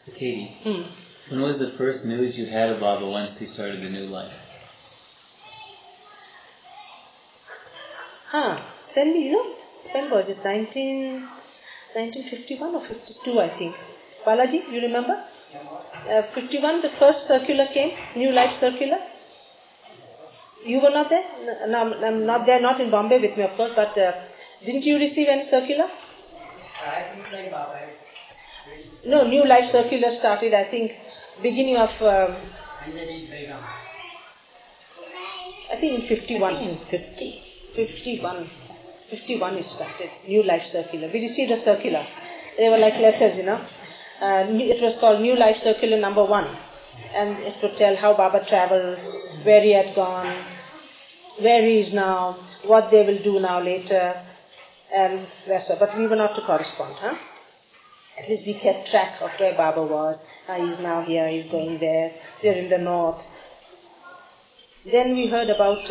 So Katie, when was the first news you had of Baba once he started the new life? Then when was it? 1951 or 52, I think. Balaji, you remember? 51, the first circular came, New Life Circular. You were not there? No, I'm not there, not in Bombay with me, of course, but didn't you receive any circular? I think like Baba. No, New Life Circular started, I think, beginning of... I think in 51. 51 it started, New Life Circular. We received a circular. They were like letters, It was called New Life Circular number 1. And it would tell how Baba travelled, where he had gone, where he is now, what they will do now later, and that's all. But we were not to correspond, At least we kept track of where Baba was. He's now here, he's going there, they're in the north. Then we heard about...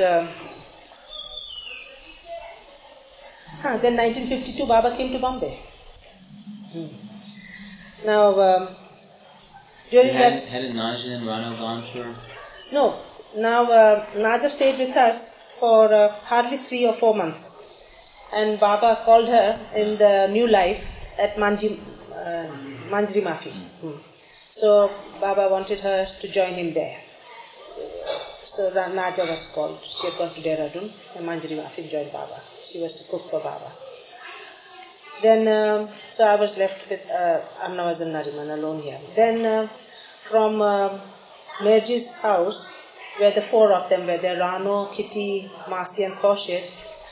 then 1952 Baba came to Bombay. Now, during that... Hadn't Naja and Rano gone for... No. Now, Naja stayed with us for hardly 3 or 4 months. And Baba called her in the New Life at Manjri Mafi. So, Baba wanted her to join him there. So, Naja was called. She had gone to Dehradun and Manjri Mafi joined Baba. She was to cook for Baba. Then, so I was left with Annawaz and Nariman alone here. Then, from Merji's house, where the 4 of them were there, Rano, Kitty, Marcy and Kaushik,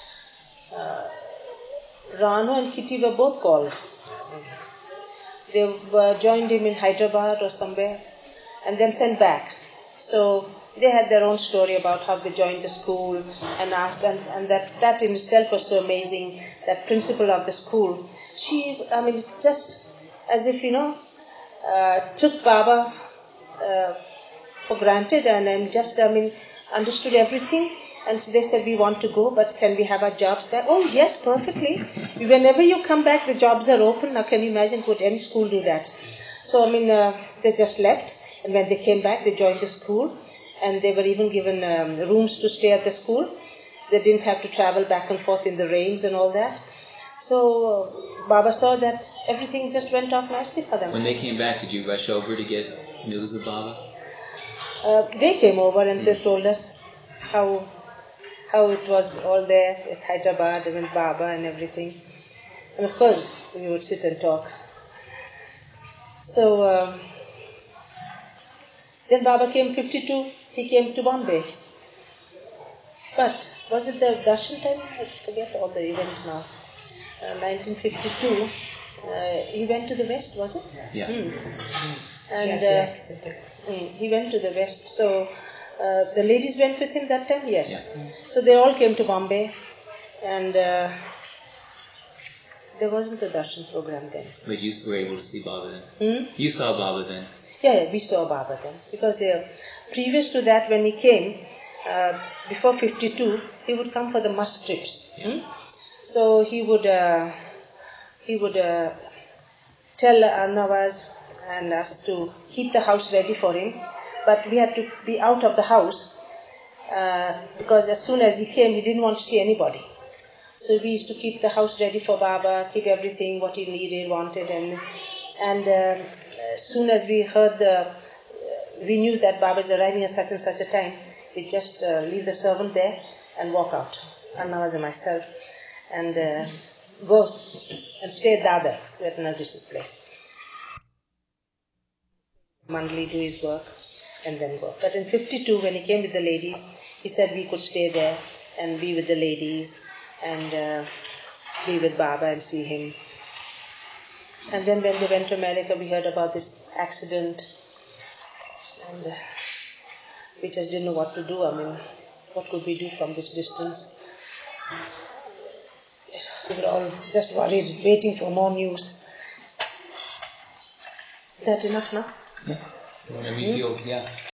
Rano and Kitty were both called. They joined him in Hyderabad or somewhere, and then sent back. So, they had their own story about how they joined the school and asked, and that in itself was so amazing, that principal of the school. She, just as if, took Baba for granted and just, understood everything. And they said, we want to go, but can we have our jobs there? Oh, yes, perfectly. Whenever you come back, the jobs are open. Now, can you imagine, would any school do that? So, they just left. And when they came back, they joined the school. And they were even given rooms to stay at the school. They didn't have to travel back and forth in the rains and all that. So, Baba saw that everything just went off nicely for them. When they came back, did you rush over to get news of Baba? They came over and they told us how it was all there at Hyderabad and with Baba and everything. And of course, we would sit and talk. So, then Baba came 52, he came to Bombay. But, was it the Darshan time? I forget all the events now. 1952, he went to the west, was it? Yeah. And he went to the west. So, the ladies went with him that time? Yes. Yeah. So they all came to Bombay, and there wasn't a darshan program then. But you were able to see Baba then? You saw Baba then? Yeah, we saw Baba then. Because previous to that, when he came, before 52, he would come for the mosque trips. Yeah. So he would tell Nawaz and us to keep the house ready for him, but we had to be out of the house because as soon as he came, he didn't want to see anybody. So we used to keep the house ready for Baba, keep everything what he needed, wanted, and as soon as we heard we knew that Baba is arriving at such and such a time, we just leave the servant there and walk out, Annawaz and myself, and go and stay at Dadar, at Nargis's place. Mandali do his work and then go. But in 52, when he came with the ladies, he said we could stay there and be with the ladies and be with Baba and see him. And then when they went to America, we heard about this accident and we just didn't know what to do. What could we do from this distance? We were all just worried, waiting for more news. Is that enough now? Yeah. Whenever you feel, yeah.